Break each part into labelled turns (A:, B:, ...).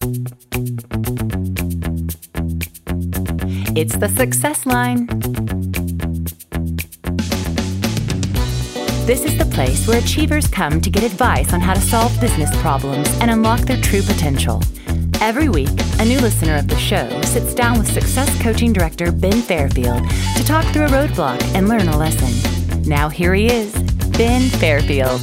A: It's the Success Line. This is the place where achievers come to get advice on how to solve business problems and unlock their true potential. Every week, a new listener of the show sits down with Success Coaching Director Ben Fairfield to talk through a roadblock and learn a lesson. Now here he is, Ben Fairfield.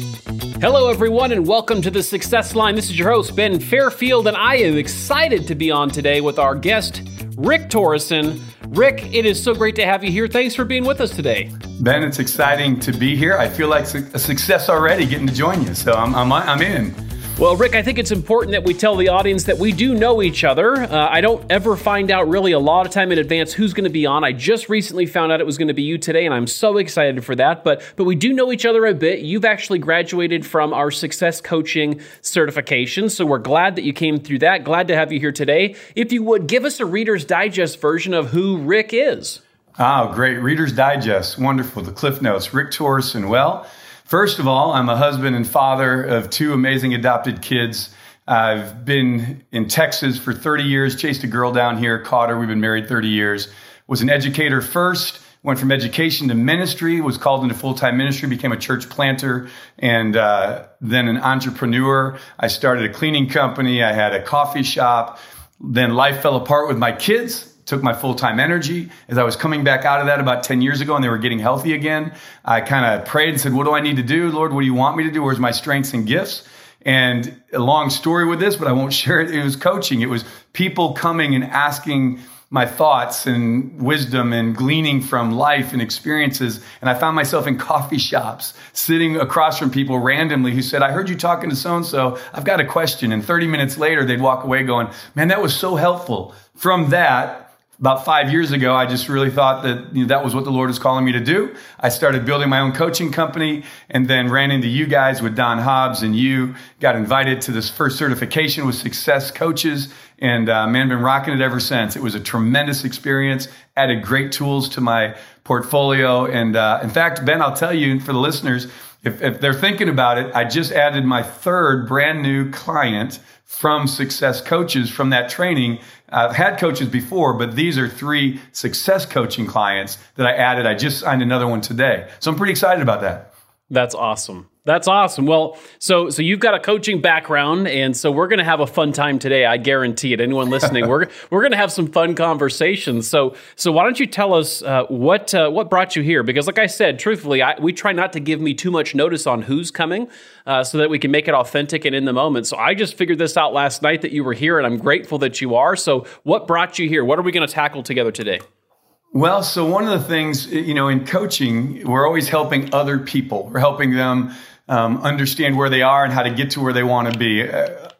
B: Hello, everyone, and welcome to the Success Line. This is your host, Ben Fairfield, and I am excited to be on today with our guest, Rick Torreson. Rick, it is so great to have you here. Thanks for being with us today.
C: Ben, it's exciting to be here. I feel like a success already getting to join you, so I'm in.
B: Well, Rick, I think it's important that we tell the audience that we do know each other. I don't ever find out really a lot of time in advance who's going to be on. I just recently found out it was going to be you today, and I'm so excited for that. But we do know each other a bit. You've actually graduated from our Success Coaching certification, so we're glad that you came through that. Glad to have you here today. If you would, give us a Reader's Digest version of who Rick is.
C: Oh, great. Reader's Digest. Wonderful. The Cliff Notes. Rick Torreson. Well, first of all, I'm a husband and father of two amazing adopted kids. I've been in Texas for 30 years, chased a girl down here, caught her. We've been married 30 years. Was an educator first, went from education to ministry, was called into full-time ministry, became a church planter, and then an entrepreneur. I started a cleaning company. I had a coffee shop. Then life fell apart with my kids. Took my full-time energy. As I was coming back out of that about 10 years ago and they were getting healthy again, I kind of prayed and said, what do I need to do? Lord, what do you want me to do? Where's my strengths and gifts? And a long story with this, but I won't share it. It was coaching. It was people coming and asking my thoughts and wisdom and gleaning from life and experiences. And I found myself in coffee shops, sitting across from people randomly who said, I heard you talking to so-and-so. I've got a question. And 30 minutes later, they'd walk away going, man, that was so helpful. From that, about 5 years ago, I just really thought that that was what the Lord was calling me to do. I started building my own coaching company and then ran into you guys with Don Hobbs, and you got invited to this first certification with Success Coaches, and man, been rocking it ever since. It was a tremendous experience, added great tools to my portfolio. And in fact, Ben, I'll tell you for the listeners, if they're thinking about it, I just added my third brand new client from Success Coaches from that training. I've had coaches before, but these are 3 Success Coaching clients that I added. I just signed another one today. So I'm pretty excited about that.
B: That's awesome. That's awesome. Well, so you've got a coaching background, and so we're going to have a fun time today. I guarantee it. Anyone listening, we're going to have some fun conversations. So why don't you tell us what brought you here? Because, like I said, truthfully, we try not to give me too much notice on who's coming, so that we can make it authentic and in the moment. So I just figured this out last night that you were here, and I'm grateful that you are. So what brought you here? What are we going to tackle together today?
C: Well, so one of the things, in coaching, we're always helping other people. We're helping them understand where they are and how to get to where they want to be.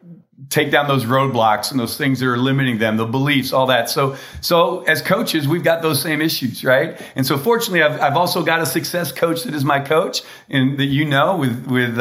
C: Take down those roadblocks and those things that are limiting them, the beliefs, all that. So as coaches, we've got those same issues, right? And so fortunately, I've also got a success coach that is my coach, and that with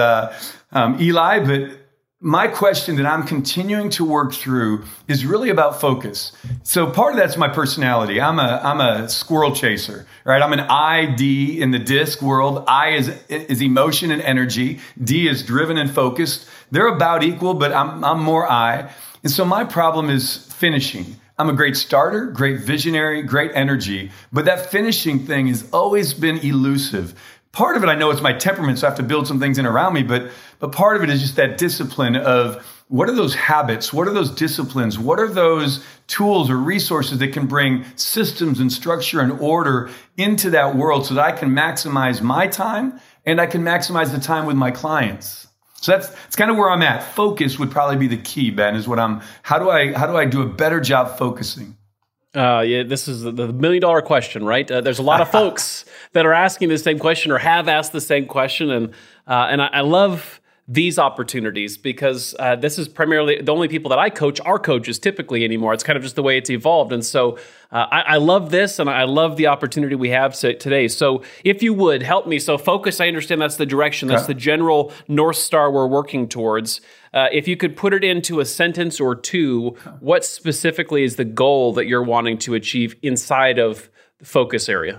C: Eli. But my question that I'm continuing to work through is really about focus. So part of that's my personality. I'm a squirrel chaser, right? I'm an I-D in the DISC world. I is emotion and energy. D is driven and focused. They're about equal, but I'm more I. And so my problem is finishing. I'm a great starter, great visionary, great energy, but that finishing thing has always been elusive. Part of it, I know it's my temperament, so I have to build some things in around me, but part of it is just that discipline of what are those habits? What are those disciplines? What are those tools or resources that can bring systems and structure and order into that world so that I can maximize my time and I can maximize the time with my clients? So that's kind of where I'm at. Focus would probably be the key, Ben, is how do I do a better job focusing?
B: Yeah, this is the $1 million question, right? There's a lot of folks that are asking the same question or have asked the same question, and I love these opportunities because this is primarily the only people that I coach are coaches typically anymore. It's kind of just the way it's evolved. And so I love this, and I love the opportunity we have today. So if you would help me, so focus, I understand that's the direction, that's the general North Star we're working towards. If you could put it into a sentence or two, what specifically is the goal that you're wanting to achieve inside of the focus area?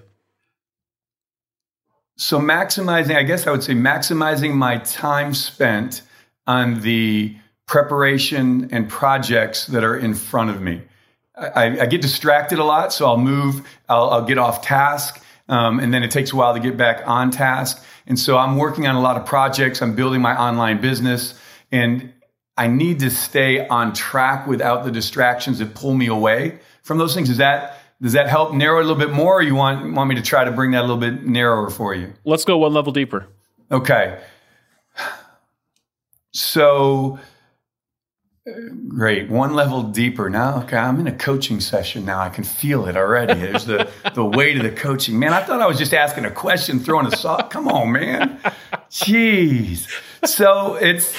C: So maximizing, I guess I would say maximizing my time spent on the preparation and projects that are in front of me. I get distracted a lot, so I'll get off task, and then it takes a while to get back on task. And so I'm working on a lot of projects. I'm building my online business, and I need to stay on track without the distractions that pull me away from those things. Does that help narrow it a little bit more, or you want me to try to bring that a little bit narrower for you?
B: Let's go one level deeper.
C: Okay. So, great. One level deeper. Now, okay, I'm in a coaching session now. I can feel it already. There's the weight of the coaching. Man, I thought I was just asking a question, throwing a soft. Come on, man. Jeez. So it's,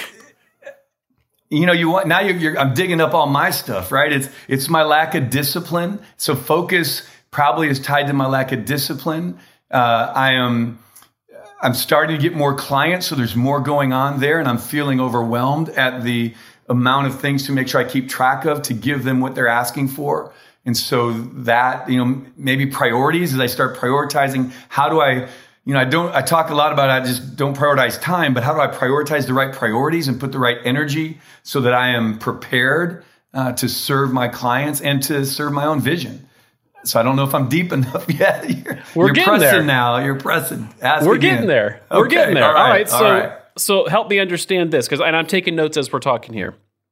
C: I'm digging up all my stuff, right? It's my lack of discipline. So focus probably is tied to my lack of discipline. I'm starting to get more clients, so there's more going on there, and I'm feeling overwhelmed at the amount of things to make sure I keep track of to give them what they're asking for. And so that, maybe priorities, as I start prioritizing, how do I talk a lot about I just don't prioritize time, but how do I prioritize the right priorities and put the right energy so that I am prepared to serve my clients and to serve my own vision? So I don't know if I'm deep enough yet. You're pressing there. Now. You're pressing.
B: We're getting there. Okay. We're getting there. All right. So help me understand this, and I'm taking notes as we're talking here.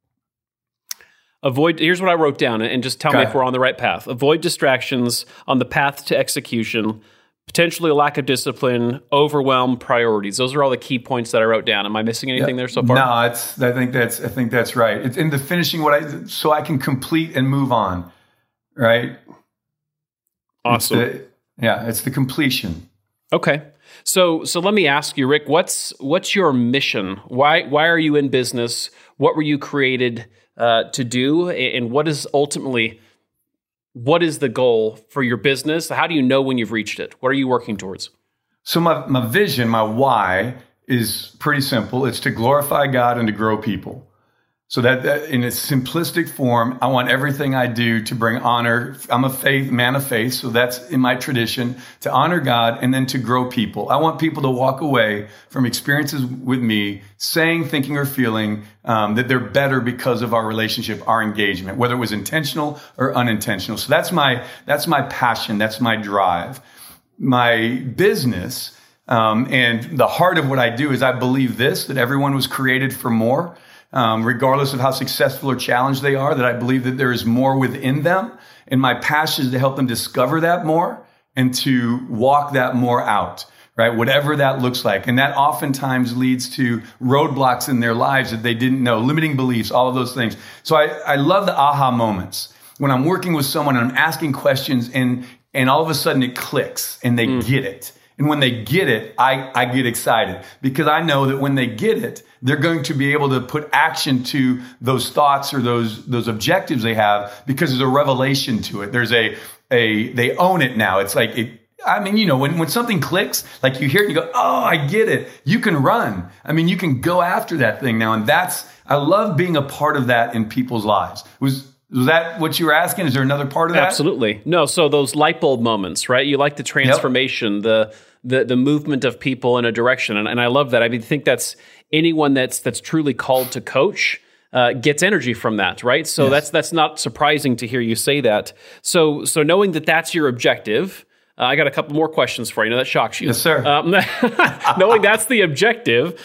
B: Here's what I wrote down, and just tell me if we're on the right path. Avoid distractions on the path to execution, potentially a lack of discipline, overwhelm, priorities. Those are all the key points that I wrote down. Am I missing anything there so far?
C: No, I think that's right. It's in the finishing so I can complete and move on, right?
B: Awesome.
C: It's the completion.
B: Okay. So let me ask you, Rick, what's your mission? Why are you in business? What were you created to do? And what is the goal for your business? How do you know when you've reached it? What are you working towards?
C: So my vision, my why is pretty simple. It's to glorify God and to grow people. So that in a simplistic form, I want everything I do to bring honor. I'm a man of faith, so that's in my tradition, to honor God and then to grow people. I want people to walk away from experiences with me saying, thinking, or feeling that they're better because of our relationship, our engagement, whether it was intentional or unintentional. So that's my passion. That's my drive. My business and the heart of what I do is I believe that everyone was created for more. Regardless of how successful or challenged they are, that I believe that there is more within them. And my passion is to help them discover that more and to walk that more out, right? Whatever that looks like. And that oftentimes leads to roadblocks in their lives that they didn't know, limiting beliefs, all of those things. So I love the aha moments when I'm working with someone and I'm asking questions and all of a sudden it clicks and they get it. And when they get it, I get excited because I know that when they get it, they're going to be able to put action to those thoughts or those objectives they have because there's a revelation to it. There's they own it now. It's like, when something clicks, like you hear it and you go, oh, I get it. You can run. You can go after that thing now. And I love being a part of that in people's lives. Was that what you were asking? Is there another part of that?
B: Absolutely. No, so those light bulb moments, right? You like the transformation, the movement of people in a direction. And I love that. I think that's anyone that's truly called to coach gets energy from that, right? So that's not surprising to hear you say that. So knowing that that's your objective, I got a couple more questions for you. That shocks you.
C: Yes, sir.
B: Knowing that's the objective,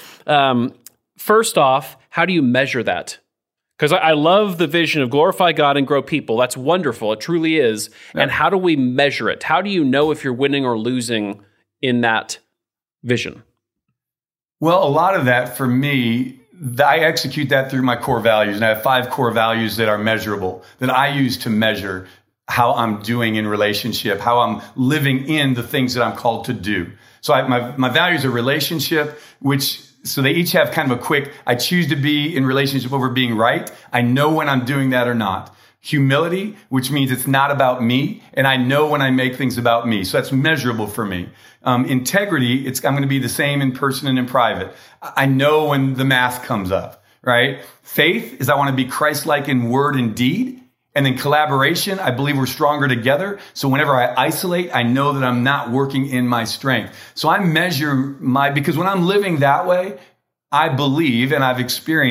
B: first off, how do you measure that? Because I love the vision of glorify God and grow people. That's wonderful. It truly is. Yeah. And how do we measure it? How do you know if you're winning or losing in that vision?
C: Well, a lot of that for me, I execute that through my core values. And I have 5 core values that are measurable, that I use to measure how I'm doing in relationship, how I'm living in the things that I'm called to do. So my values are relationship, so they each have kind of a quick, I choose to be in relationship over being right. I know when I'm doing that or not. Humility, which means it's not about me, and I know when I make things about me. So that's measurable for me. Integrity, I'm going to be the same in person and in private. I know when the math comes up, right? Faith is I want to be Christ-like in word and deed. And then collaboration, I believe we're stronger together. So whenever I isolate, I know that I'm not working in my strength. So I measure because when I'm living that way, I believe and I've experienced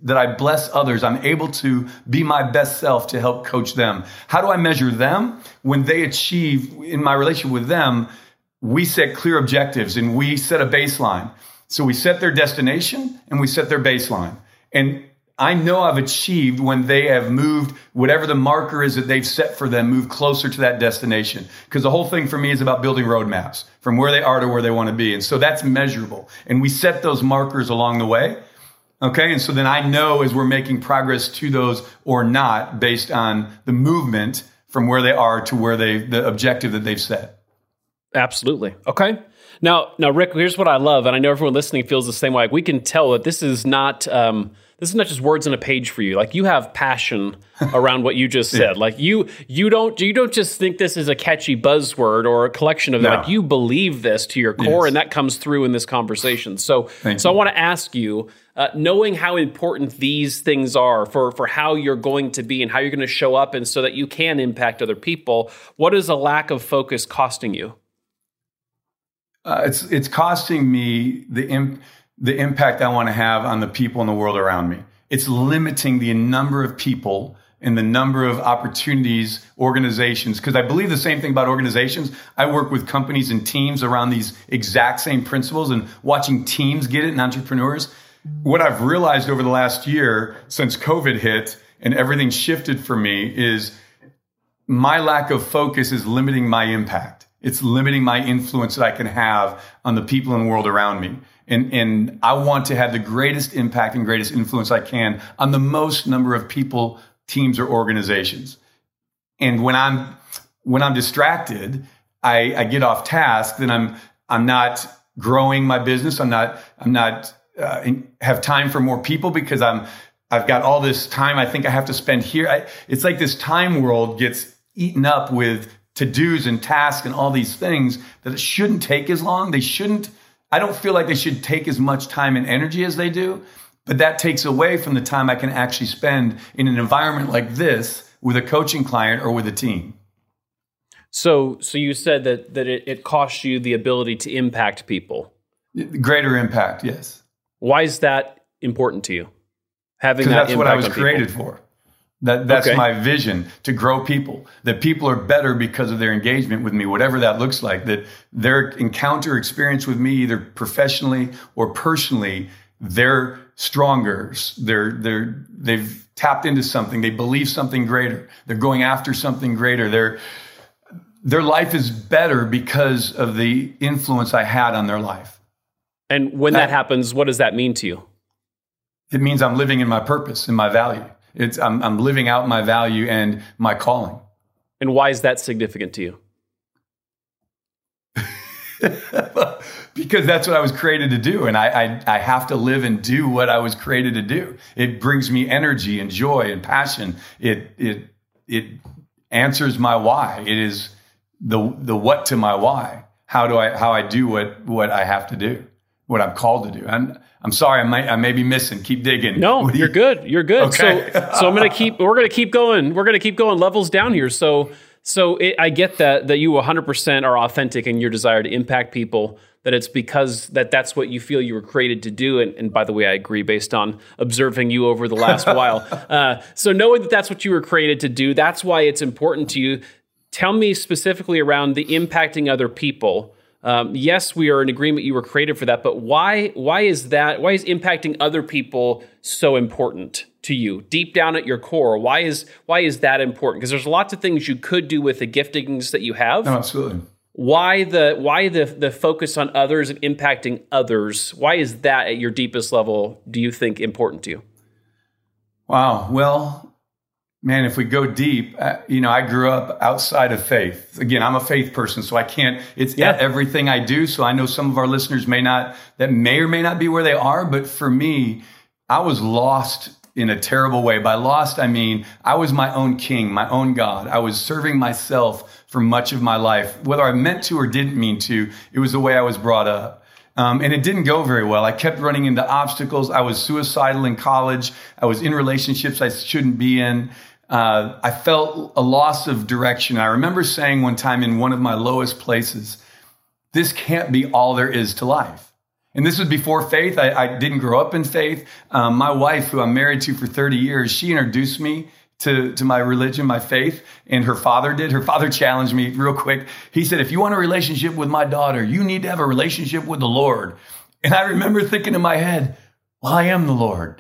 C: that I bless others, I'm able to be my best self to help coach them. How do I measure them? When they achieve, in my relationship with them, we set clear objectives and we set a baseline. So we set their destination and we set their baseline. And I know I've achieved when they have moved, whatever the marker is that they've set for them, move closer to that destination. Because the whole thing for me is about building roadmaps from where they are to where they want to be. And so that's measurable. And we set those markers along the way. Okay. And so then I know as we're making progress to those or not based on the movement from where they are to where the objective that they've set.
B: Absolutely. Okay. Now, Rick, here's what I love, and I know everyone listening feels the same way. Like, we can tell that this is not just words on a page for you. Like, you have passion around what you just said. Like, you don't just think this is a catchy buzzword or a collection of them. Like, you believe this to your core, and that comes through in this conversation. So I want to ask you, knowing how important these things are for how you're going to be and how you're going to show up, and so that you can impact other people, what is a lack of focus costing you?
C: It's costing me the impact I want to have on the people in the world around me. It's limiting the number of people and the number of opportunities, organizations, because I believe the same thing about organizations. I work with companies and teams around these exact same principles, and watching teams get it and entrepreneurs. What I've realized over the last year since COVID hit and everything shifted for me is my lack of focus is limiting my impact. It's limiting my influence that I can have on the people in the world around me. And I want to have the greatest impact and greatest influence I can on the most number of people, teams, or organizations. And when I'm distracted, I get off task, then I'm not growing my business. I'm not have time for more people because I've got all this time I think I have to spend here. It's like this time world gets eaten up with to-dos and tasks and all these things that it shouldn't take as long. I don't feel like they should take as much time and energy as they do, but that takes away from the time I can actually spend in an environment like this with a coaching client or with a team.
B: So you said that it costs you the ability to impact people.
C: Greater impact, yes.
B: Why is that important to you? Having that impact on people?
C: That's what I was created for. That's okay. My vision, to grow people, that people are better because of their engagement with me, whatever that looks like, that their encounter experience with me, either professionally or personally, they're stronger. They've tapped into something. They believe something greater. They're going after something greater. Their life is better because of the influence I had on their life.
B: And when that happens, what does that mean to you?
C: It means I'm living in my purpose and my value. I'm living out my value and my calling.
B: And why is that significant to you?
C: Because that's what I was created to do. And I have to live and do what I was created to do. It brings me energy and joy and passion. It answers my why. It is the what to my why. How I do what I have to do, what I'm called to do. I'm sorry, I may be missing. Keep digging.
B: No, you're good. You're good. Okay. So we're going to keep going. We're going to keep going levels down here. So I get that you 100% are authentic in your desire to impact people, that it's because that's what you feel you were created to do. And by the way, I agree based on observing you over the last while. So knowing that that's what you were created to do, that's why it's important to you. Tell me specifically around the impacting other people. Yes, we are in agreement you were created for that, but why is that? Why is impacting other people so important to you? Deep down at your core, why is that important? Because there's lots of things you could do with the giftings that you have.
C: No, absolutely.
B: Why the focus on others and impacting others? Why is that at your deepest level, do you think, important to you?
C: Wow. Well, man, if we go deep, I grew up outside of faith. Again, I'm a faith person, so I can't, everything I do. So I know some of our listeners may or may not be where they are. But for me, I was lost in a terrible way. By lost, I mean, I was my own king, my own God. I was serving myself for much of my life. Whether I meant to or didn't mean to, it was the way I was brought up. And it didn't go very well. I kept running into obstacles. I was suicidal in college. I was in relationships I shouldn't be in. I felt a loss of direction. I remember saying one time in one of my lowest places, this can't be all there is to life. And this was before faith. I didn't grow up in faith. My wife, who I'm married to for 30 years, she introduced me to my religion, my faith, and her father did. Her father challenged me real quick. He said, if you want a relationship with my daughter, you need to have a relationship with the Lord. And I remember thinking in my head, well, I am the Lord.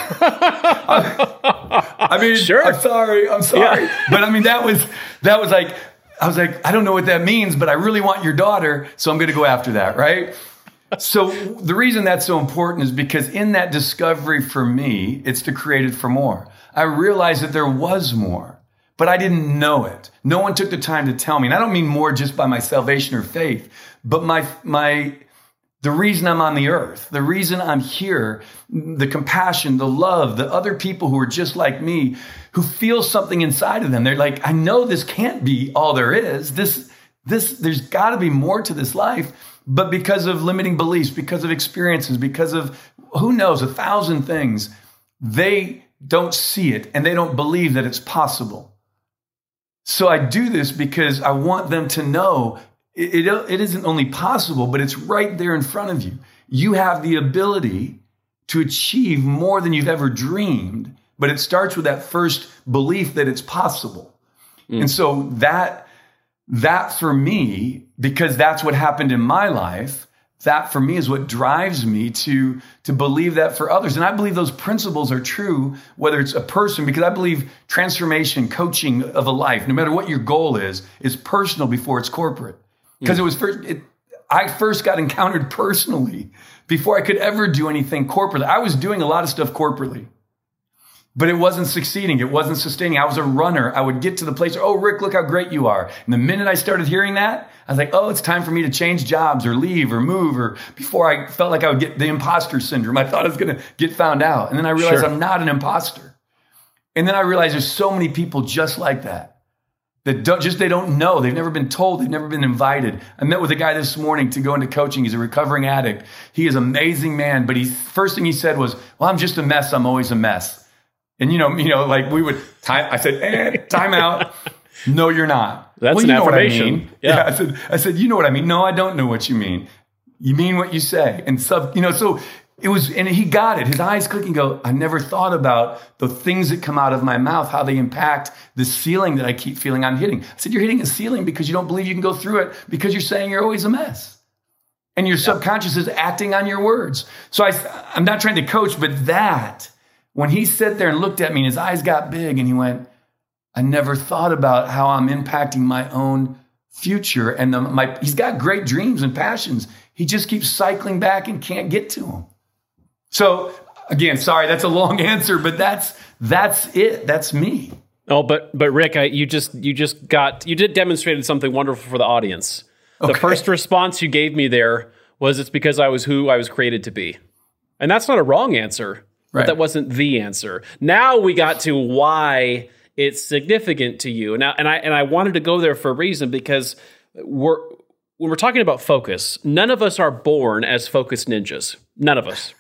C: I mean,
B: sure.
C: I'm sorry. Yeah. But I mean, that was like, I was like, I don't know what that means, but I really want your daughter, so I'm going to go after that, right? So the reason that's so important is because in that discovery for me, it's to create it for more. I realized that there was more, but I didn't know it. No one took the time to tell me. And I don't mean more just by my salvation or faith, but the reason I'm on the earth, the reason I'm here, the compassion, the love, the other people who are just like me, who feel something inside of them. They're like, I know this can't be all there is. There's got to be more to this life. But because of limiting beliefs, because of experiences, because of who knows, 1,000 things, they don't see it and they don't believe that it's possible. So I do this because I want them to know it isn't only possible, but it's right there in front of you. You have the ability to achieve more than you've ever dreamed, but it starts with that first belief that it's possible. And so that for me, because that's what happened in my life, that for me is what drives me to believe that for others. And I believe those principles are true, whether it's a person, because I believe transformation, coaching of a life, no matter what your goal is personal before it's corporate. Because I first got encountered personally before I could ever do anything corporately. I was doing a lot of stuff corporately, but it wasn't succeeding. It wasn't sustaining. I was a runner. I would get to the place, oh, Rick, look how great you are. And the minute I started hearing that, I was like, oh, it's time for me to change jobs or leave or move. Or before I felt like I would get the imposter syndrome. I thought I was going to get found out. And then I realized I'm not an imposter. And then I realized there's so many people just like that. They don't know. They've never been told. They've never been invited. I met with a guy this morning to go into coaching. He's a recovering addict. He is an amazing man. But first thing he said was, well, I'm just a mess. I'm always a mess. And, like we would I said, time out. No, you're not.
B: That's an affirmation.
C: Yeah. I said, you know what I mean? No, I don't know what you mean. You mean what you say. And so it was, and he got it. His eyes click and go, I never thought about the things that come out of my mouth, how they impact the ceiling that I keep feeling I'm hitting. I said, you're hitting a ceiling because you don't believe you can go through it because you're saying you're always a mess. And your subconscious is acting on your words. So I'm not trying to coach, but when he sat there and looked at me and his eyes got big and he went, I never thought about how I'm impacting my own future. And he's got great dreams and passions. He just keeps cycling back and can't get to them. So again, sorry, that's a long answer, but that's it. That's me.
B: Oh, but Rick, you did demonstrated something wonderful for the audience. Okay. The first response you gave me there was it's because I was who I was created to be. And that's not a wrong answer, but that wasn't the answer. Now we got to why it's significant to you. And I wanted to go there for a reason because when we're talking about focus, none of us are born as focus ninjas. None of us.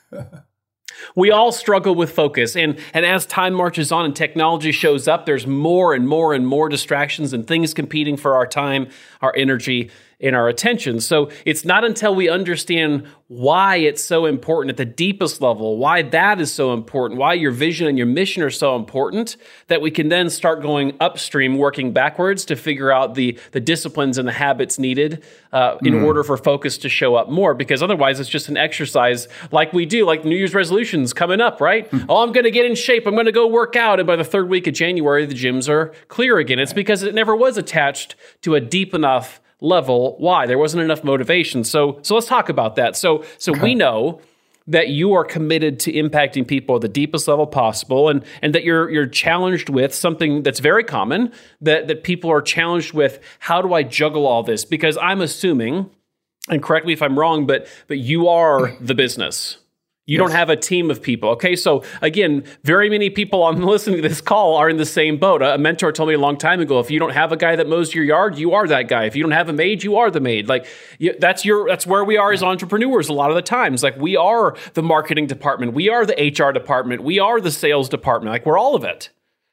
B: We all struggle with focus. And as time marches on and technology shows up, there's more and more and more distractions and things competing for our time, our energy, and our attention. So it's not until we understand why it's so important at the deepest level, why that is so important, why your vision and your mission are so important, that we can then start going upstream, working backwards to figure out the disciplines and the habits needed in order for focus to show up more. Because otherwise, it's just an exercise like we do, like New Year's resolutions coming up, right? Oh, I'm going to get in shape. I'm going to go work out. And by the third week of January, the gyms are clear again. It's because it never was attached to a deep enough level. Why? There wasn't enough motivation. So let's talk about that. So we know that you are committed to impacting people at the deepest level possible, and that you're challenged with something that's very common, that people are challenged with. How do I juggle all this? Because I'm assuming, and correct me if I'm wrong, but you are the business. You don't have a team of people. Okay, so again, very many people on listening to this call are in the same boat. A mentor told me a long time ago, if you don't have a guy that mows your yard, you are that guy. If you don't have a maid, you are the maid. Like that's where we are as entrepreneurs a lot of the times. Like we are the marketing department, we are the HR department, we are the sales department. Like we're all of it.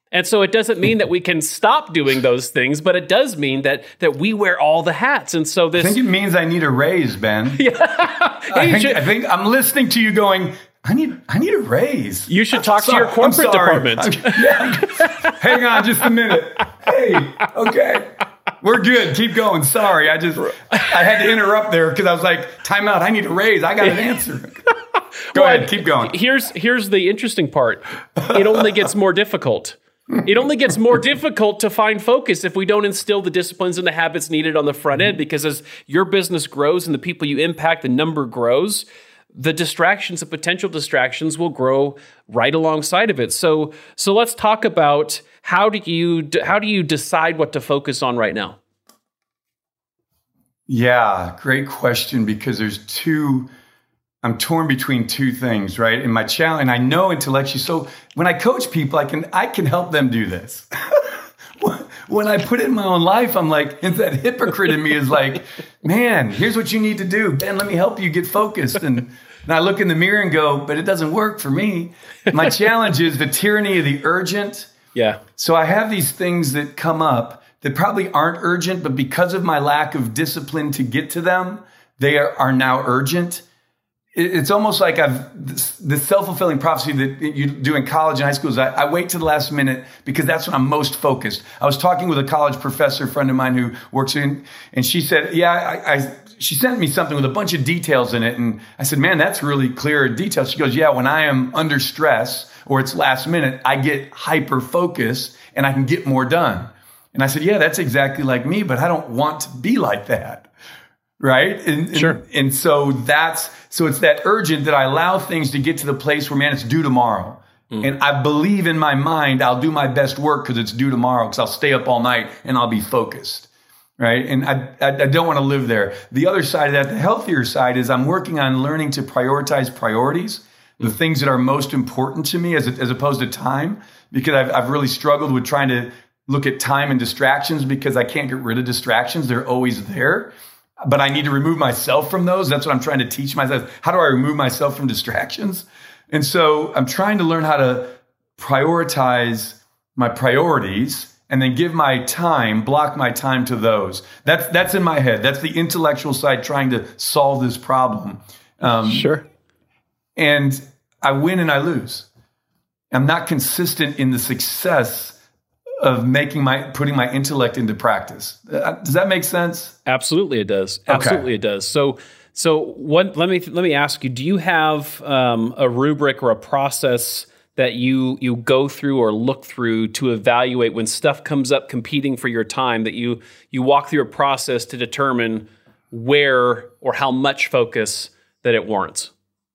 B: And so it doesn't mean that we can stop doing those things, but it does mean that we wear all the hats. And so this...
C: I think it means I need a raise, Ben. I think I'm listening to you going, I need a raise.
B: You should talk to your corporate department.
C: Hang on just a minute. Hey, okay. We're good. Keep going. Sorry. I had to interrupt there because I was like, time out. I need a raise. I got an answer. Go ahead. Keep going.
B: Here's the interesting part. It only gets more difficult. It only gets more difficult to find focus if we don't instill the disciplines and the habits needed on the front end, because as your business grows and the people you impact, the number grows, the distractions, the potential distractions will grow right alongside of it. So let's talk about how do you decide what to focus on right now?
C: Yeah, great question, because I'm torn between two things, right? And my challenge, and I know intellectually, so when I coach people, I can help them do this. When I put it in my own life, I'm like, and that hypocrite in me is like, man, here's what you need to do. Ben, let me help you get focused. And I look in the mirror and go, but it doesn't work for me. My challenge is the tyranny of the urgent.
B: Yeah.
C: So I have these things that come up that probably aren't urgent, but because of my lack of discipline to get to them, they are now urgent. It's almost like the self-fulfilling prophecy that you do in college and high school is I wait to the last minute because that's when I'm most focused. I was talking with a college professor, friend of mine who works in, and she said, she sent me something with a bunch of details in it. And I said, man, that's really clear details. She goes, yeah, when I am under stress or it's last minute, I get hyper focused and I can get more done. And I said, yeah, that's exactly like me, but I don't want to be like that. Right.
B: Sure.
C: And so it's that urgent that I allow things to get to the place where, man, it's due tomorrow. And I believe in my mind, I'll do my best work because it's due tomorrow, because I'll stay up all night and I'll be focused. Right. And I don't want to live there. The other side of that, the healthier side, is I'm working on learning to prioritize priorities, the things that are most important to me as opposed to time, because I've really struggled with trying to look at time and distractions because I can't get rid of distractions. They're always there. But I need to remove myself from those. That's what I'm trying to teach myself. How do I remove myself from distractions? And so I'm trying to learn how to prioritize my priorities and then block my time to those. That's in my head. That's the intellectual side trying to solve this problem.
B: Sure.
C: And I win and I lose. I'm not consistent in the success of putting my intellect into practice. Does that make sense?
B: Absolutely, it does. Absolutely, it does. So let me ask you: do you have a rubric or a process that you go through or look through to evaluate when stuff comes up competing for your time? That you walk through a process to determine where or how much focus that it warrants?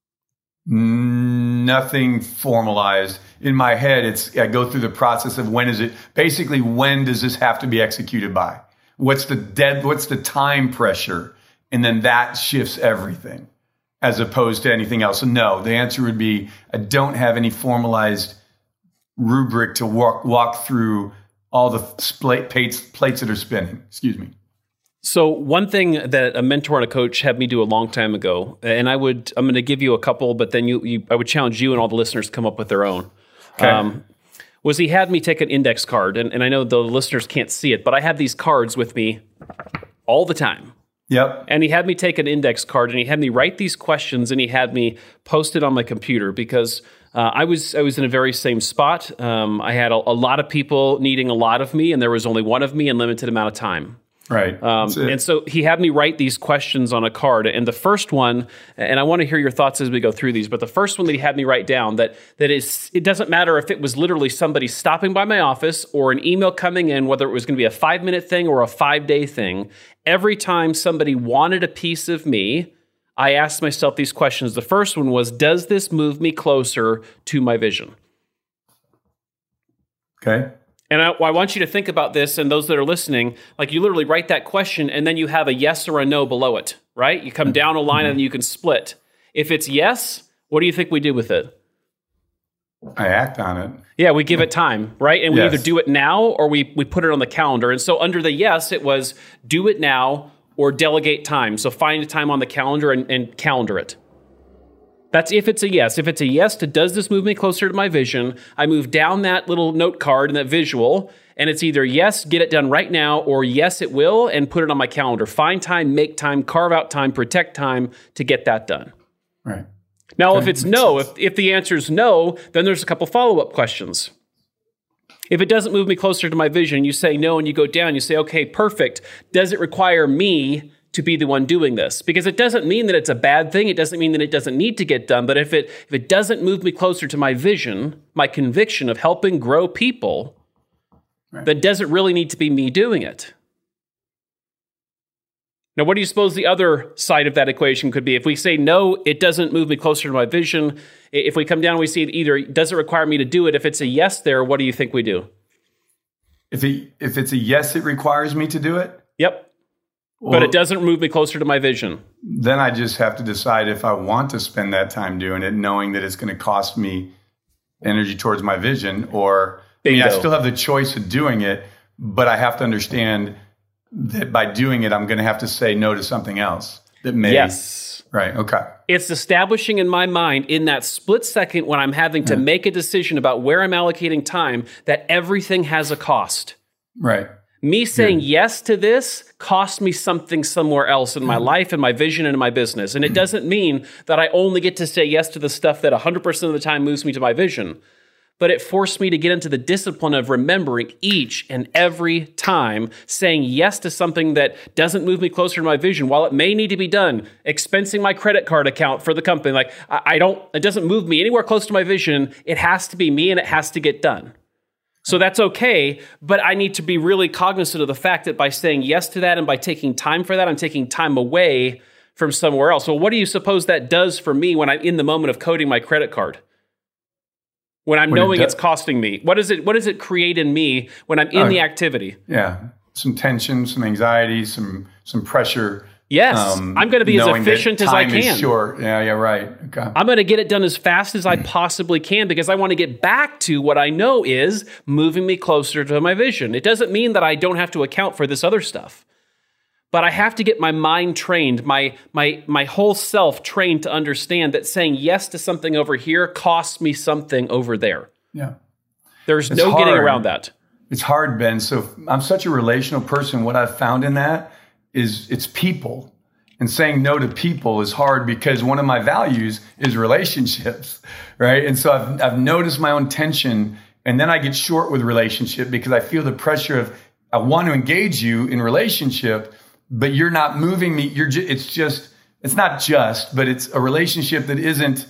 C: Nothing formalized. In my head, I go through the process of when does this have to be executed by? What's the time pressure? And then that shifts everything as opposed to anything else. So no, the answer would be I don't have any formalized rubric to walk through all the plates that are spinning. Excuse me.
B: So one thing that a mentor and a coach had me do a long time ago, and I'm going to give you a couple, but then I would challenge you and all the listeners to come up with their own. Okay. Was he had me take an index card, and I know the listeners can't see it, but I have these cards with me all the time.
C: Yep.
B: And he had me take an index card, and he had me write these questions, and he had me post it on my computer because I was in a very same spot. I had a lot of people needing a lot of me, and there was only one of me and limited amount of time.
C: Right.
B: And so he had me write these questions on a card. And the first one, and I want to hear your thoughts as we go through these, but the first one that he had me write down, that is, it doesn't matter if it was literally somebody stopping by my office or an email coming in, whether it was going to be a 5-minute thing or a 5-day thing. Every time somebody wanted a piece of me, I asked myself these questions. The first one was, does this move me closer to my vision?
C: Okay.
B: And I want you to think about this, and those that are listening, like you literally write that question, and then you have a yes or a no below it, right? You come down a line, and you can split. If it's yes, what do you think we do with it?
C: I act on it.
B: Yeah, we give it time, right? And we either do it now or we put it on the calendar. And so under the yes, it was do it now or delegate time. So find a time on the calendar and calendar it. That's if it's a yes. If it's a yes to does this move me closer to my vision, I move down that little note card and that visual, and it's either yes, get it done right now, or yes, it will, and put it on my calendar. Find time, make time, carve out time, protect time to get that done.
C: Right.
B: Now, if it's no, if the answer is no, then there's a couple follow-up questions. If it doesn't move me closer to my vision, you say no and you go down, you say, okay, perfect. Does it require me to be the one doing this? Because it doesn't mean that it's a bad thing. It doesn't mean that it doesn't need to get done. But if it doesn't move me closer to my vision, my conviction of helping grow people, then does it really need to be me doing it? Now, what do you suppose the other side of that equation could be? If we say, no, it doesn't move me closer to my vision, if we come down and we see either, does it require me to do it? If it's a yes there, what do you think we do?
C: If it's a yes, it requires me to do it?
B: Yep. But it doesn't move me closer to my vision.
C: Then I just have to decide if I want to spend that time doing it, knowing that it's going to cost me energy towards my vision, or I still have the choice of doing it, but I have to understand that by doing it, I'm going to have to say no to something else that may.
B: Yes.
C: Right. Okay.
B: It's establishing in my mind in that split second when I'm having to make a decision about where I'm allocating time that everything has a cost.
C: Right.
B: Me saying yes to this cost me something somewhere else in my life and my vision and in my business. And it doesn't mean that I only get to say yes to the stuff that 100% of the time moves me to my vision. But it forced me to get into the discipline of remembering each and every time saying yes to something that doesn't move me closer to my vision. While it may need to be done, expensing my credit card account for the company, like it doesn't move me anywhere close to my vision. It has to be me and it has to get done. So that's okay, but I need to be really cognizant of the fact that by saying yes to that and by taking time for that, I'm taking time away from somewhere else. So what do you suppose that does for me when I'm in the moment of coding my credit card? When I'm knowing it's costing me? What does it create in me when I'm in the activity?
C: Yeah, some tension, some anxiety, some pressure.
B: Yes, I'm going to be as efficient as I can.
C: Time is short. Yeah, right. Okay.
B: I'm going to get it done as fast as I possibly can because I want to get back to what I know is moving me closer to my vision. It doesn't mean that I don't have to account for this other stuff, but I have to get my mind trained, my whole self trained to understand that saying yes to something over here costs me something over there.
C: Yeah,
B: there's no getting around that.
C: It's hard, Ben. So I'm such a relational person. What I've found in that is it's people, and saying no to people is hard because one of my values is relationships, right? And so I've noticed my own tension, and then I get short with relationship because I feel the pressure of I want to engage you in relationship, but you're not moving me. It's not just, but it's a relationship that isn't.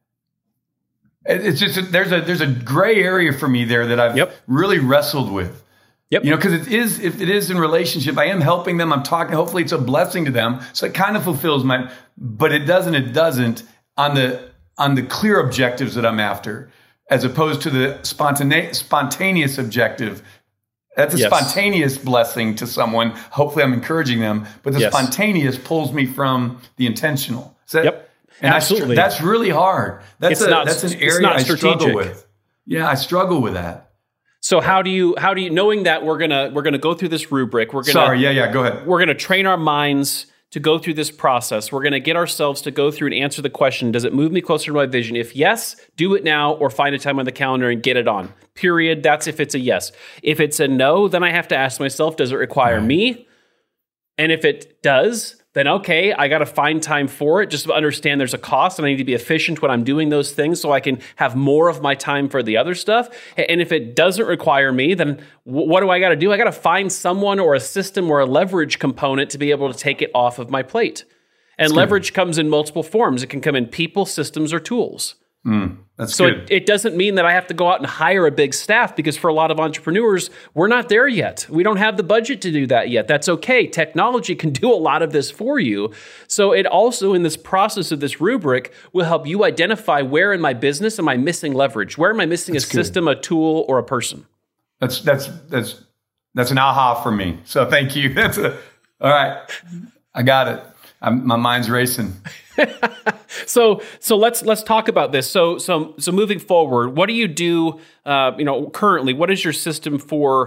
C: It's just there's a gray area for me there that I've really wrestled with. Yep. Because if it is in relationship, I am helping them. I'm talking. Hopefully, it's a blessing to them. So it kind of fulfills but it doesn't on the clear objectives that I'm after, as opposed to the spontaneous objective. That's a spontaneous blessing to someone. Hopefully, I'm encouraging them. But the spontaneous pulls me from the intentional. And
B: absolutely.
C: That's really hard. That's an area I struggle with. Yeah, I struggle with that.
B: So how do you knowing that we're gonna go through this rubric,
C: go ahead.
B: We're gonna train our minds to go through this process. We're gonna get ourselves to go through and answer the question, does it move me closer to my vision? If yes, do it now or find a time on the calendar and get it on. Period. That's if it's a yes. If it's a no, then I have to ask myself, does it require me? And if it does, then okay, I got to find time for it. Just understand there's a cost and I need to be efficient when I'm doing those things so I can have more of my time for the other stuff. And if it doesn't require me, then what do I got to do? I got to find someone or a system or a leverage component to be able to take it off of my plate. And leverage comes in multiple forms. It can come in people, systems, or tools.
C: That's
B: so
C: good.
B: It doesn't mean that I have to go out and hire a big staff because for a lot of entrepreneurs, we're not there yet. We don't have the budget to do that yet. That's okay. Technology can do a lot of this for you. So it also, in this process of this rubric, will help you identify where in my business am I missing leverage? Where am I missing a system, a tool, or a person?
C: That's an aha for me. So thank you. All right. I got it. My mind's racing.
B: So let's talk about this. So moving forward, what do you do? Currently, what is your system for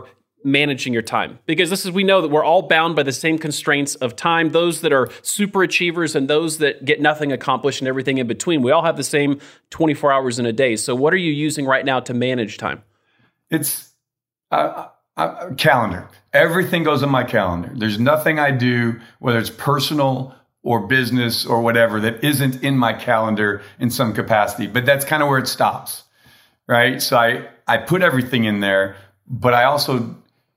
B: managing your time? Because we know that we're all bound by the same constraints of time, those that are super achievers and those that get nothing accomplished and everything in between. We all have the same 24 hours in a day. So what are you using right now to manage time?
C: It's calendar. Everything goes on my calendar. There's nothing I do, whether it's personal or business or whatever, that isn't in my calendar in some capacity. But that's kind of where it stops, right? So I put everything in there, but I also,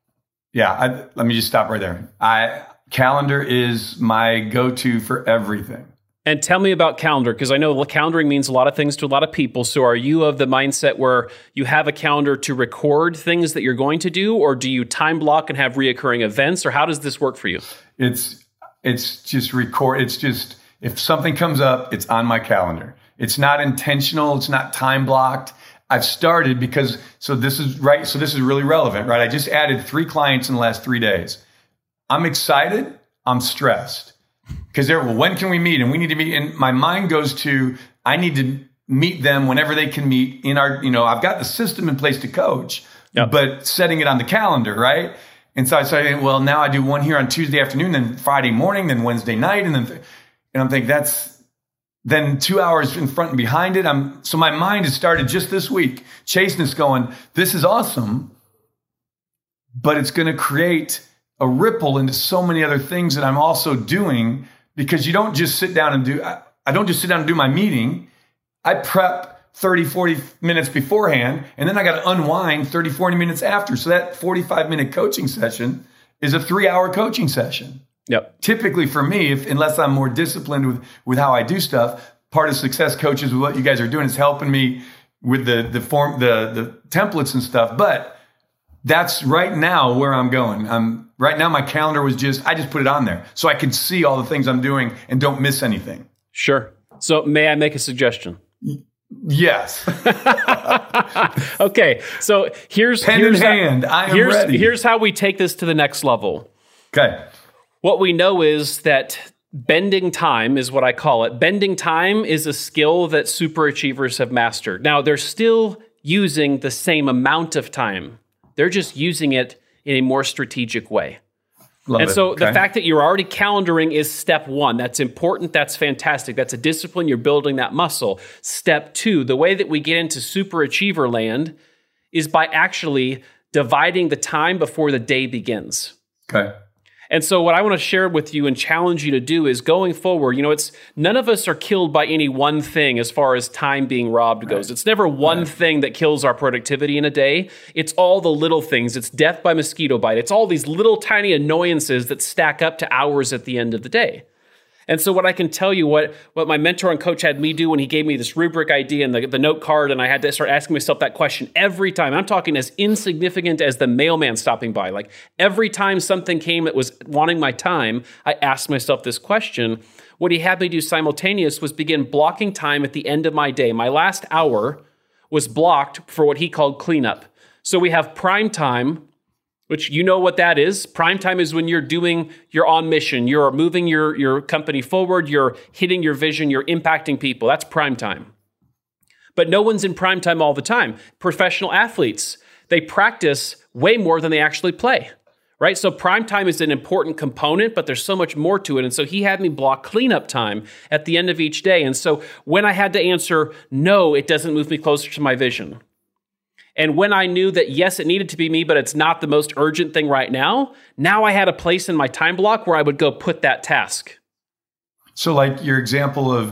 C: let me just stop right there. Calendar is my go-to for everything.
B: And tell me about calendar, because I know calendaring means a lot of things to a lot of people. So are you of the mindset where you have a calendar to record things that you're going to do, or do you time block and have reoccurring events, or how does this work for you? It's
C: just record. It's just, if something comes up, it's on my calendar. It's not intentional. It's not time blocked. I've started because, this is really relevant, right? I just added 3 clients in the last 3 days. I'm excited. I'm stressed. Because when can we meet? And we need to meet. And my mind goes to, I need to meet them whenever they can meet in our, I've got the system in place to coach, but setting it on the calendar, right? And so I say, well, now I do one here on Tuesday afternoon, then Friday morning, then Wednesday night. And I'm thinking then 2 hours in front and behind it. So my mind has started just this week chasing this, going, this is awesome, but it's going to create a ripple into so many other things that I'm also doing, because you don't just sit down and do, I don't just sit down and do my meeting. I prep 30, 40 minutes beforehand, and then I got to unwind 30, 40 minutes after. So that 45-minute coaching session is a 3-hour coaching session.
B: Yep.
C: Typically for me, unless I'm more disciplined with how I do stuff, part of Success Coaches with what you guys are doing is helping me with the templates and stuff. But that's right now where I'm going. Right now, my calendar was I just put it on there so I could see all the things I'm doing and don't miss anything.
B: Sure. So may I make a suggestion?
C: Yes.
B: Okay. So here's
C: in hand. I am ready.
B: Here's how we take this to the next level.
C: Okay.
B: What we know is that bending time is what I call it. Bending time is a skill that super achievers have mastered. Now, they're still using the same amount of time. They're just using it in a more strategic way. So the fact that you're already calendaring is step 1. That's important. That's fantastic. That's a discipline. You're building that muscle. Step 2, the way that we get into super achiever land is by actually dividing the time before the day begins.
C: Okay.
B: And so what I want to share with you and challenge you to do is going forward, none of us are killed by any one thing as far as time being robbed goes. It's never one thing that kills our productivity in a day. It's all the little things. It's death by mosquito bite. It's all these little tiny annoyances that stack up to hours at the end of the day. And so what I can tell you, what my mentor and coach had me do when he gave me this rubric idea and the note card, and I had to start asking myself that question every time. I'm talking as insignificant as the mailman stopping by. Like every time something came that was wanting my time, I asked myself this question. What he had me do simultaneous was begin blocking time at the end of my day. My last hour was blocked for what he called cleanup. So we have prime time, which you know what that is. Prime time is when you're on mission, you're moving your company forward, you're hitting your vision, you're impacting people. That's prime time. But no one's in prime time all the time. Professional athletes, they practice way more than they actually play, right? So prime time is an important component, but there's so much more to it. And so he had me block cleanup time at the end of each day. And so when I had to answer, no, it doesn't move me closer to my vision. And when I knew that, yes, it needed to be me, but it's not the most urgent thing right now, now I had a place in my time block where I would go put that task.
C: So like your example of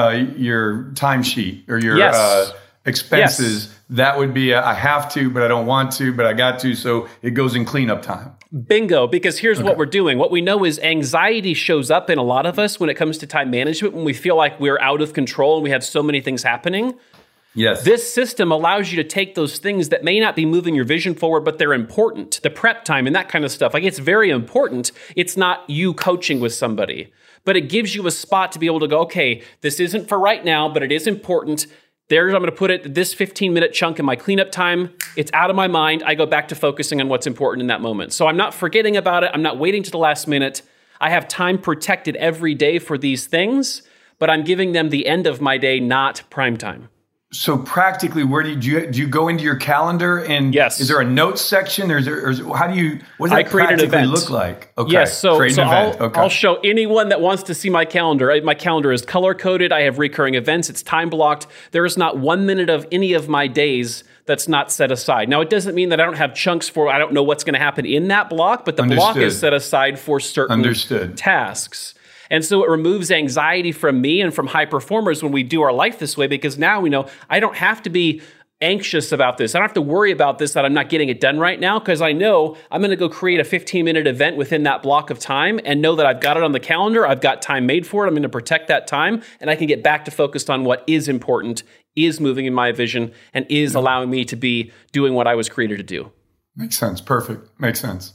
C: your timesheet or your expenses, that would be I have to, but I don't want to, but I got to, so it goes in cleanup time.
B: Bingo, because here's what we're doing. What we know is anxiety shows up in a lot of us when it comes to time management, when we feel like we're out of control and we have so many things happening.
C: Yes.
B: This system allows you to take those things that may not be moving your vision forward, but they're important. The prep time and that kind of stuff. Like it's very important. It's not you coaching with somebody, but it gives you a spot to be able to go, okay, this isn't for right now, but it is important. I'm going to put it this 15-minute chunk in my cleanup time. It's out of my mind. I go back to focusing on what's important in that moment. So I'm not forgetting about it. I'm not waiting to the last minute. I have time protected every day for these things, but I'm giving them the end of my day, not prime time.
C: So practically, where do you go into your calendar and
B: yes.
C: Is there a notes section or how do you, what does that practically look like?
B: Okay. Yes. So I'll show anyone that wants to see my calendar. My calendar is color coded. I have recurring events. It's time blocked. There is not 1 minute of any of my days that's not set aside. Now, it doesn't mean that I don't have chunks I don't know what's going to happen in that block, but the block is set aside for certain tasks. And so it removes anxiety from me and from high performers when we do our life this way, because now we know I don't have to be anxious about this. I don't have to worry about this, that I'm not getting it done right now, because I know I'm going to go create a 15-minute event within that block of time and know that I've got it on the calendar. I've got time made for it. I'm going to protect that time, and I can get back to focused on what is important, is moving in my vision, and is allowing me to be doing what I was created to do.
C: Makes sense. Perfect. Makes sense.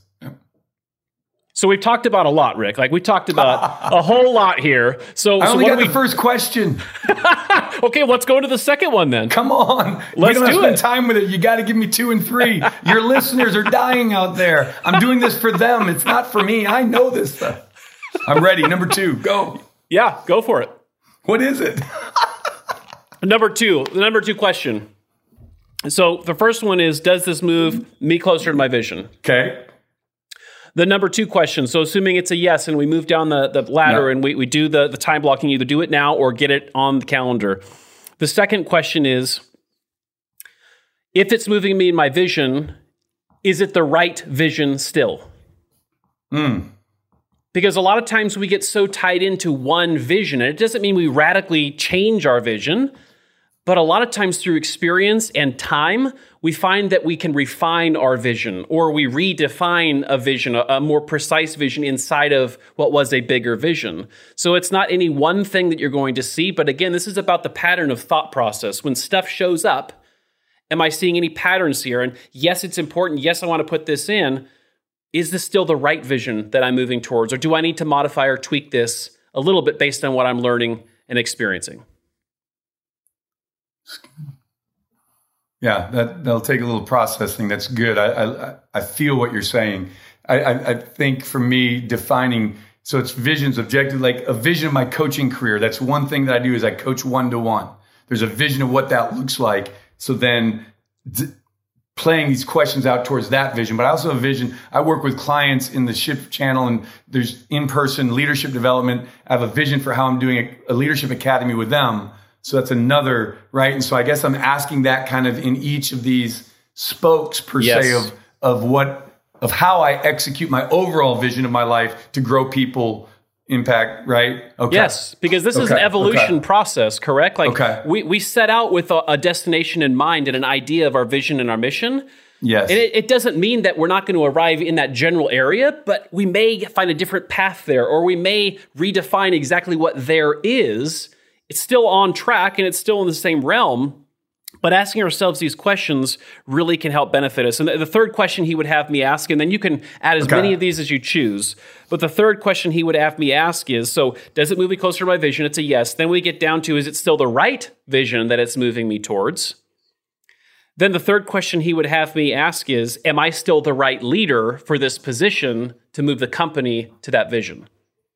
B: So we've talked about a lot, Rick. Like we talked about a whole lot here. So
C: I only got the first question.
B: Okay, let's go to the second one then.
C: Come on.
B: Let's
C: do
B: spend
C: time with it. You got to give me 2 and 3. Your listeners are dying out there. I'm doing this for them. It's not for me. I know this stuff. I'm ready. Number 2, go.
B: Yeah, go for it.
C: What is it?
B: The number two question. So the first one is, does this move me closer to my vision?
C: Okay.
B: The number 2 question, so assuming it's a yes and we move down the ladder and we do the time blocking, either do it now or get it on the calendar. The second question is, if it's moving me in my vision, is it the right vision still? Because a lot of times we get so tied into one vision, and it doesn't mean we radically change our vision, but a lot of times through experience and time, we find that we can refine our vision, or we redefine a vision, a more precise vision inside of what was a bigger vision. So it's not any one thing that you're going to see, but again, this is about the pattern of thought process. When stuff shows up, am I seeing any patterns here? And yes, it's important. Yes, I want to put this in. Is this still the right vision that I'm moving towards? Or do I need to modify or tweak this a little bit based on what I'm learning and experiencing?
C: Yeah, that'll take a little processing. That's good. I feel what you're saying. I think for me, defining, so it's visions, objective, like a vision of my coaching career. That's one thing that I do is I coach 1-to-1. There's a vision of what that looks like. So then playing these questions out towards that vision. But I also have a vision. I work with clients in the Shift channel, and there's in-person leadership development. I have a vision for how I'm doing a leadership academy with them. So that's another, right? And so I guess I'm asking that kind of in each of these spokes per se of how I execute my overall vision of my life to grow people, impact, right? Okay.
B: Yes, because this is an evolution process, correct? Like we set out with a destination in mind and an idea of our vision and our mission.
C: Yes.
B: And it doesn't mean that we're not going to arrive in that general area, but we may find a different path there, or we may redefine exactly what there is. It's still on track and it's still in the same realm, but asking ourselves these questions really can help benefit us. And the third question he would have me ask, and then you can add as many of these as you choose, but the third question he would have me ask is, so does it move me closer to my vision? It's a yes. Then we get down to, is it still the right vision that it's moving me towards? Then the third question he would have me ask is, am I still the right leader for this position to move the company to that vision?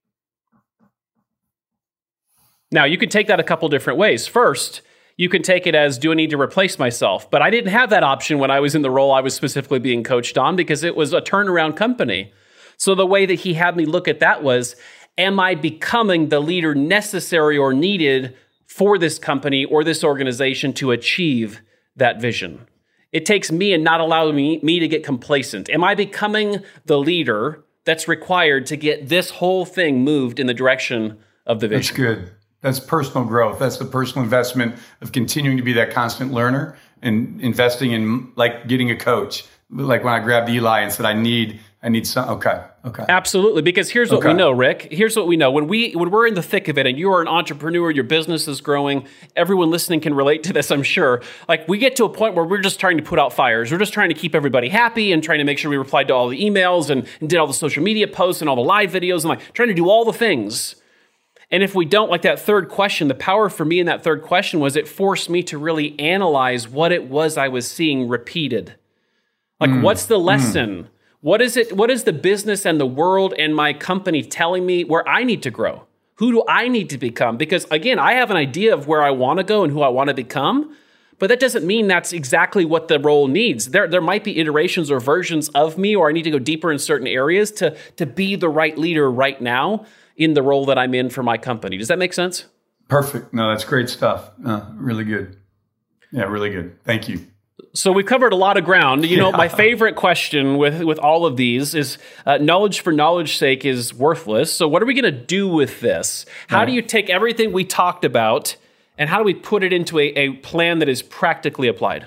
B: Now, you can take that a couple different ways. First, you can take it as, do I need to replace myself? But I didn't have that option when I was in the role I was specifically being coached on, because it was a turnaround company. So the way that he had me look at that was, am I becoming the leader necessary or needed for this company or this organization to achieve that vision? It takes me and not allowing me to get complacent. Am I becoming the leader that's required to get this whole thing moved in the direction of the vision?
C: That's good. That's personal growth. That's the personal investment of continuing to be that constant learner and investing in, like, getting a coach. Like when I grabbed Eli and said, I need some. Okay.
B: Absolutely. Because here's what we know, Rick. Here's what we know. When we're in the thick of it and you are an entrepreneur, your business is growing, everyone listening can relate to this, I'm sure. Like, we get to a point where we're just trying to put out fires. We're just trying to keep everybody happy and trying to make sure we replied to all the emails and did all the social media posts and all the live videos and like trying to do all the things. And if we don't, like that third question, the power for me in that third question was it forced me to really analyze what it was I was seeing repeated. Like, what's the lesson? What is it? What is the business and the world and my company telling me where I need to grow? Who do I need to become? Because again, I have an idea of where I want to go and who I want to become, but that doesn't mean that's exactly what the role needs. There might be iterations or versions of me, or I need to go deeper in certain areas to be the right leader right now in the role that I'm in for my company. Does that make sense?
C: Perfect. No, that's great stuff. Really good. Yeah, really good. Thank you.
B: So we've covered a lot of ground. My favorite question with all of these is knowledge for knowledge's sake is worthless. So what are we going to do with this? How do you take everything we talked about and how do we put it into a plan that is practically applied?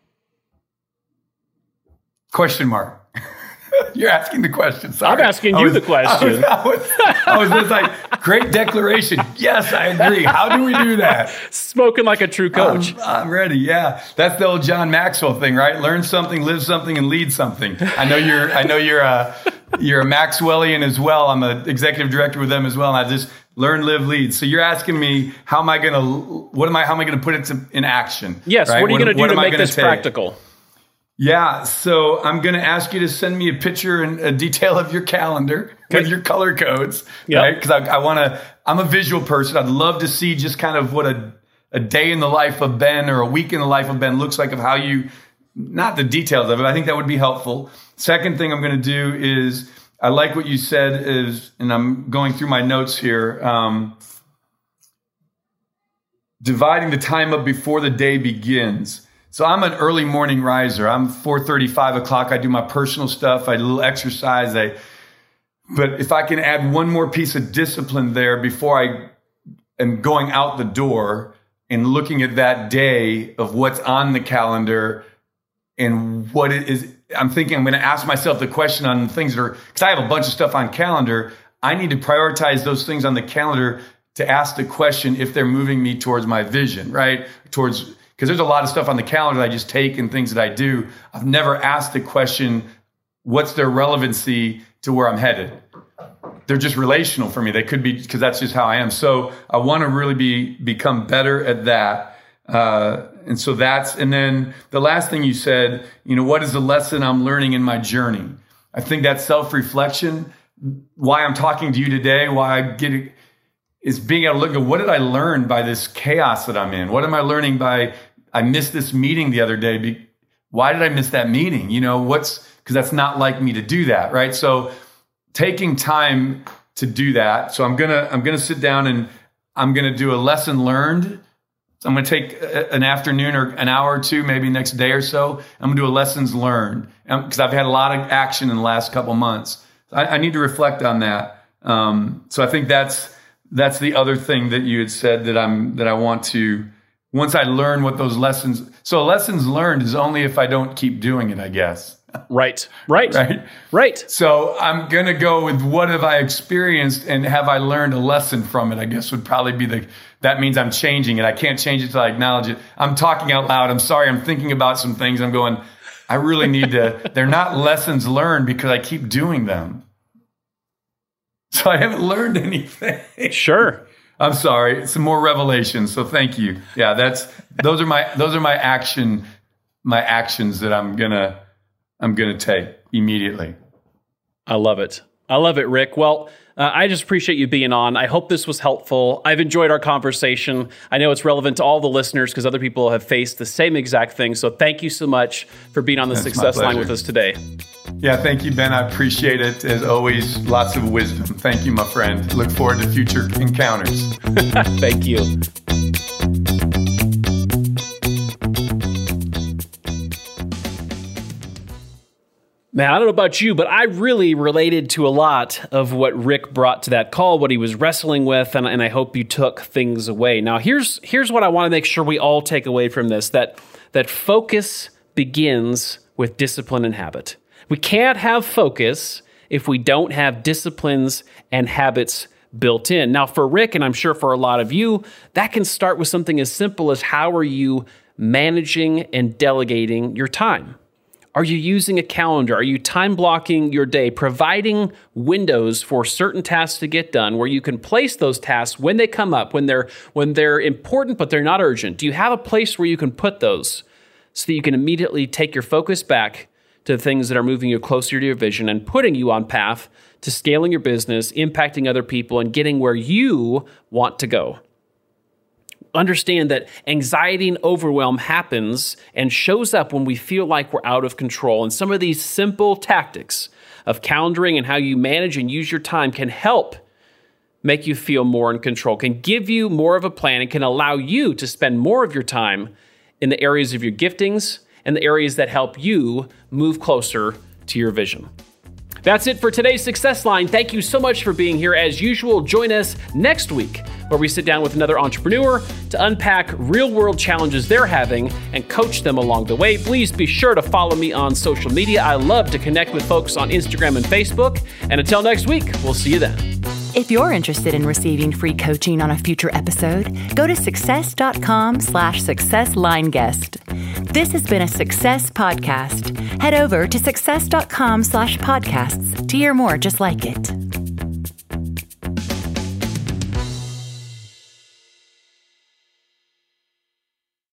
C: Question mark. You're asking the question. Sorry.
B: I'm asking you the question.
C: I was just like, great declaration. Yes, I agree. How do we do that?
B: Spoken like a true coach.
C: I'm ready. Yeah, that's the old John Maxwell thing, right? Learn something, live something, and lead something. I know you're a Maxwellian as well. I'm an executive director with them as well, and I just learn, live, lead. So you're asking me, how am I going to put it in action?
B: Yes.
C: Right?
B: What are you going to do to make this practical?
C: Yeah, so I'm going to ask you to send me a picture and a detail of your calendar with your color codes, right? Because I'm a visual person. I'd love to see just kind of what a day in the life of Ben or a week in the life of Ben looks like, of how you, not the details of it. I think that would be helpful. Second thing I'm going to do is, I like what you said is, and I'm going through my notes here, dividing the time up before the day begins. So I'm an early morning riser. I'm 4:30, 5 o'clock. I do my personal stuff. I do a little exercise. But if I can add one more piece of discipline there before I am going out the door and looking at that day of what's on the calendar and what it is, I'm thinking I'm going to ask myself the question on things that are, because I have a bunch of stuff on calendar. I need to prioritize those things on the calendar to ask the question if they're moving me towards my vision, right? Because there's a lot of stuff on the calendar that I just take and things that I do. I've never asked the question, what's their relevancy to where I'm headed? They're just relational for me. They could be, because that's just how I am. So I want to really become better at that. And then the last thing you said, what is the lesson I'm learning in my journey? I think that self-reflection, why I'm talking to you today, why I get it, is being able to look at, what did I learn by this chaos that I'm in? What am I learning by, I missed this meeting the other day. Why did I miss that meeting? Because that's not like me to do that, right? So taking time to do that. So I'm gonna sit down and I'm gonna do a lesson learned. So I'm gonna take an afternoon or an hour or two, maybe next day or so. I'm gonna do a lessons learned, because I've had a lot of action in the last couple months. I need to reflect on that. So I think that's the other thing that you had said that I want to, once I learn what those lessons, so lessons learned is only if I don't keep doing it, I guess.
B: Right.
C: So I'm going to go with, what have I experienced and have I learned a lesson from it, I guess would probably be that means I'm changing it. I can't change it till I acknowledge it. I'm talking out loud. I'm sorry. I'm thinking about some things. I'm going, I really need to, they're not lessons learned because I keep doing them. So I haven't learned anything.
B: Sure.
C: I'm sorry. Some more revelations. So thank you. Yeah, those are my actions that I'm gonna take immediately.
B: I love it. I love it, Rick. Well, I just appreciate you being on. I hope this was helpful. I've enjoyed our conversation. I know it's relevant to all the listeners because other people have faced the same exact thing. So thank you so much for being on the Success Line with us today.
C: Yeah, thank you, Ben. I appreciate it. As always, lots of wisdom. Thank you, my friend. Look forward to future encounters.
B: Thank you. Man, I don't know about you, but I really related to a lot of what Rick brought to that call, what he was wrestling with, and I hope you took things away. Now, here's what I want to make sure we all take away from this, that focus begins with discipline and habit. We can't have focus if we don't have disciplines and habits built in. Now, for Rick, and I'm sure for a lot of you, that can start with something as simple as, how are you managing and delegating your time? Are you using a calendar? Are you time blocking your day, providing windows for certain tasks to get done where you can place those tasks when they come up, when they're important but they're not urgent? Do you have a place where you can put those so that you can immediately take your focus back to things that are moving you closer to your vision and putting you on path to scaling your business, impacting other people, and getting where you want to go? understand that anxiety and overwhelm happens and shows up when we feel like we're out of control. And some of these simple tactics of calendaring and how you manage and use your time can help make you feel more in control, can give you more of a plan, and can allow you to spend more of your time in the areas of your giftings and the areas that help you move closer to your vision. That's it for today's Success Line. Thank you so much for being here. As usual, join us next week where we sit down with another entrepreneur to unpack real-world challenges they're having and coach them along the way. Please be sure to follow me on social media. I love to connect with folks on Instagram and Facebook. And until next week, we'll see you then.
A: If you're interested in receiving free coaching on a future episode, go to success.com/successlineguest. This has been a Success Podcast. Head over to success.com/podcasts to hear more just like it.